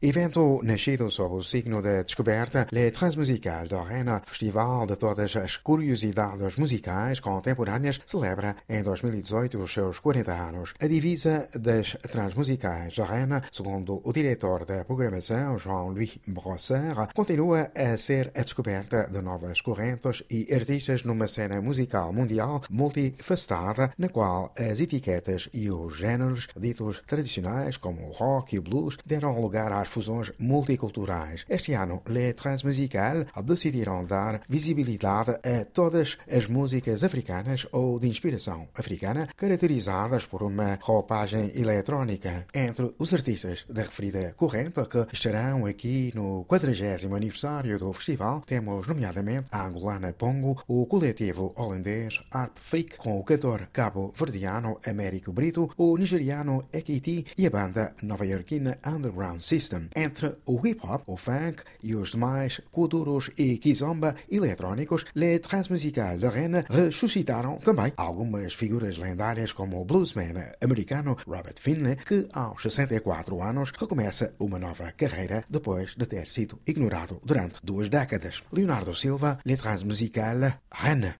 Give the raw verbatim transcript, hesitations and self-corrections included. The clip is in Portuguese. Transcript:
Evento nascido sob o signo da descoberta, Le Transmusical da Arena, festival de todas as curiosidades musicais contemporâneas, celebra em dois mil e dezoito os seus quarenta anos. A divisa das Transmusicais da Arena, segundo o diretor da programação, Jean-Louis Brosser, continua a ser a descoberta de novas correntes e artistas numa cena musical mundial multifacetada, na qual as etiquetas e os géneros ditos tradicionais, como o rock e o blues, deram lugar às fusões multiculturais. Este ano, Les Transmusical decidiram dar visibilidade a todas as músicas africanas ou de inspiração africana, caracterizadas por uma roupagem eletrónica. Entre os artistas da referida corrente que estarão aqui no quadragésimo aniversário do festival, temos nomeadamente a angolana Pongo, o coletivo holandês Harp Freak, com o cantor cabo-verdiano Américo Brito, o nigeriano Ekiti e a banda nova-iorquina Underground System. Entre o hip-hop, o funk e os demais kuduros e kizomba eletrónicos, Les Transmusical da Arena ressuscitaram também algumas figuras lendárias como o bluesman americano Robert Finley, que aos sessenta e quatro anos recomeça uma nova carreira depois de ter sido ignorado durante duas décadas. Leonardo Silva, Les Transmusical, Arena.